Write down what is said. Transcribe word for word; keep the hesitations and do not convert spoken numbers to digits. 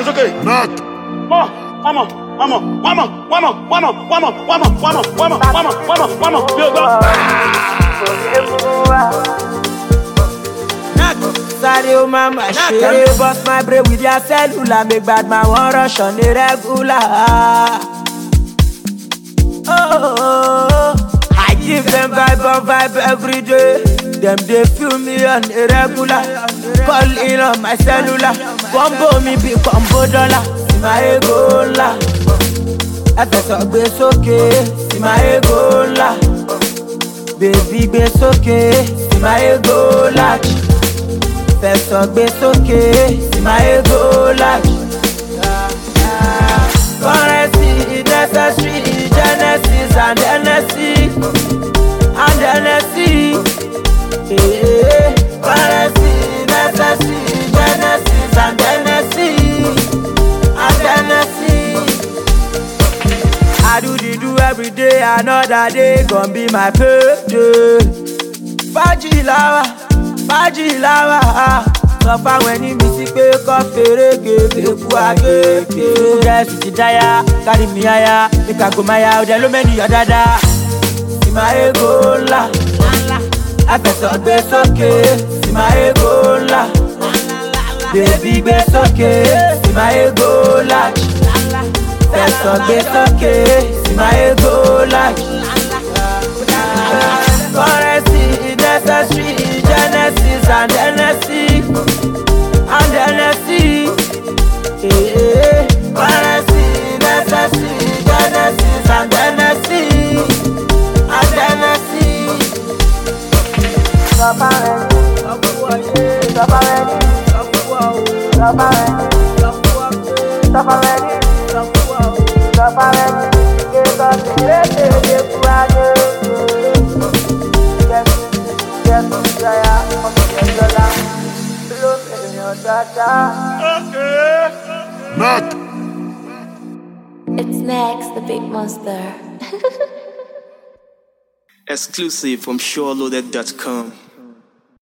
It's okay. Knock. More. One more. One more. One more. One more. One more. One more. One more. One more. One more. One more. One more. One more. Yo, go. Sorry, oh mama, shit. Bust my brain with your cellular. Make bad man want rush on the regular. Oh, oh, oh. I give them vibe on vibe every day. Them they feel me on the regular. Call in on my cellular. Combo me be combo dollar. See my ego la. F S O be okay. See my ego la. Baby be okay. See my ego la. Fẹ̀sọ̀ gbé sókè, sí máa ego large. Currency is necessary, Genesis and N S C. And N S C. Currency is necessary, Genesis and N S C. And N S C. I do the do every day, another day gon' be my payday. Fájì láwà. Fájì láwà, sọ fáwọn ẹni mi sí pé kọ́ fèrè gègé kú àgègé. Gẹ̀ẹ́sì ti dáyà, kárí mi àyà, ìkàgò máa ya ọdẹ ló mẹ́niyàn dáadáa. Sìmá ego ńlá, afẹ̀sọ̀ gbé sókè, sìmá ego ńlá. Bèbí gbé sókè, sìmá ego large. Fẹ̀sọ̀ gbé sókè, sìmá ego large. Currency is necessary, Genesis and N S C. And N S C. Currency is necessary, Genesis and N S C. And N S C. Stop already. Stop already. Stop already. Stop already. Stop already. Get up and let it go. Knock. It's next, the big monster. Exclusive from SureLoaded dot com.